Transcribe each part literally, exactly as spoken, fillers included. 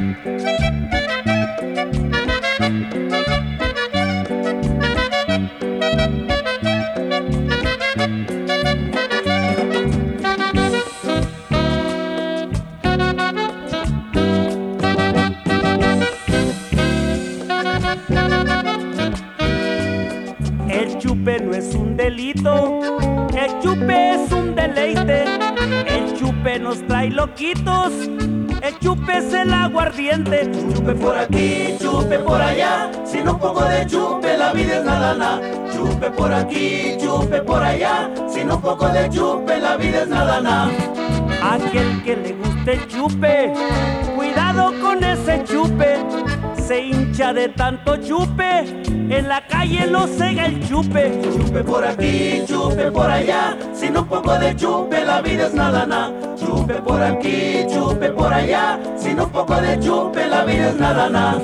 El chupe no es un delito, el chupe es un deleite. El chupe nos trae loquitos, el chupe es el aguardiente. Chupe por aquí, chupe por allá, sin un poco de chupe la vida es nada, nada. Chupe por aquí, chupe por allá, sin un poco de chupe la vida es nada, nada. Aquel que le guste el chupe, cuidado con ese chupe, se hincha de tanto chupe, en la calle lo cega el chupe. Chupe por aquí, chupe por allá, sin un poco de chupe la vida es nada, nada. Chupe por aquí, chupe por allá, sin un poco de chupe la vida es nada, nada.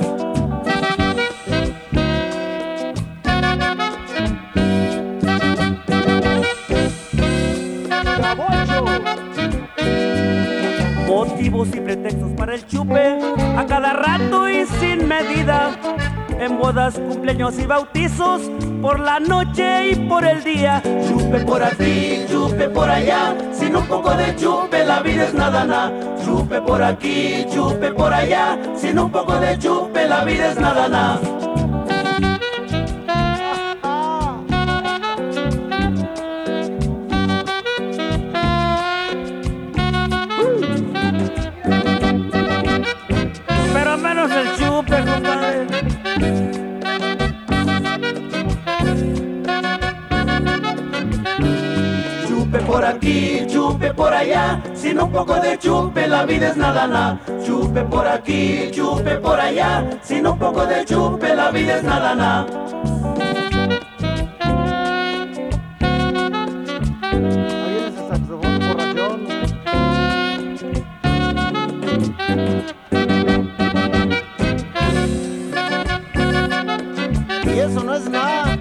Motivos y pretextos para el chupe, a cada rato y sin medida. En bodas, cumpleaños y bautizos, por la noche y por el día. Chupe por aquí, chupe por allá, sin un poco de chupe la vida es nada, nada. Chupe por aquí, chupe por allá, sin un poco de chupe la vida es nada, nada. Pero menos el chupe, compadre. Chupe por aquí, chupe por allá, sin un poco de chupe la vida es nada, nada. Chupe por aquí, chupe por allá, sin un poco de chupe la vida es nada, nada. Ahí viene ese saxofón borrachón. Y eso no es nada.